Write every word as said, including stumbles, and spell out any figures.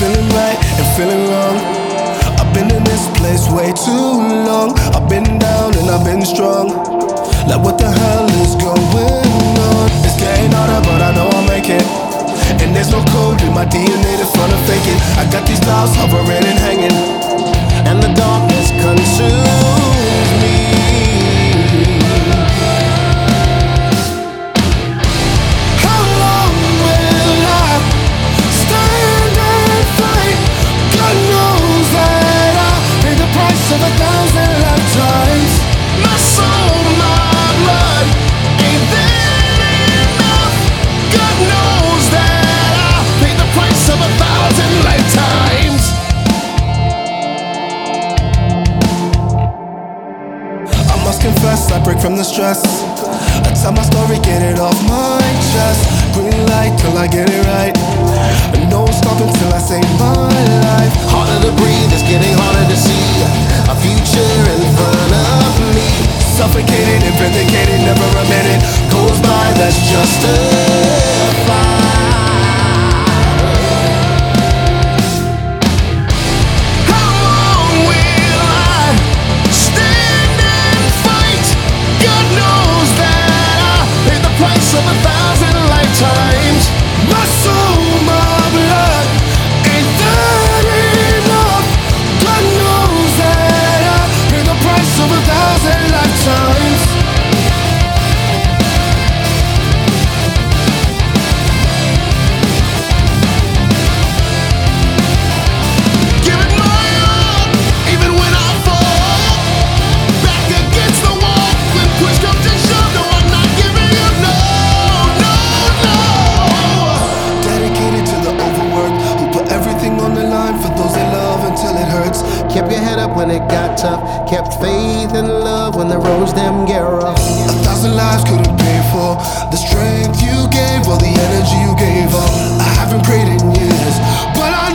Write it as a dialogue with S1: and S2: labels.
S1: feeling right and feeling wrong. I've been in this place way too long. I've been down and I've been strong. Like what the hell is going on? It's getting harder but I know I'll make it. And there's no code in my D N A to front of fake it. I got these clouds hovering and hanging, and the darkness consumes me. How long will I stand and fight? God knows that I'll pay the price of a thousand lifetimes. My soul, my blood, ain't that enough? God knows that I'll pay the price of a thousand lifetimes. I must confess, I break from the stress. I tell my story, get it off my chest. Green light till I get it right. No stopping till I save my life. Harder to breathe, it's getting harder to see a future in front of me. Suffocated and vindicated, never a minute goes by that's justified. Of a thousand lifetimes. My soul, my blood, ain't that enough? God knows that I pay the price of a thousand lifetimes. Give it my all, even when I fall back against the wall. When push comes to shove, no, I'm not giving up, no.
S2: Kept your head up when it got tough. Kept faith and love when the roads them get rough.
S1: A thousand lives couldn't pay for the strength you gave or the energy you gave up. I haven't prayed in years, but I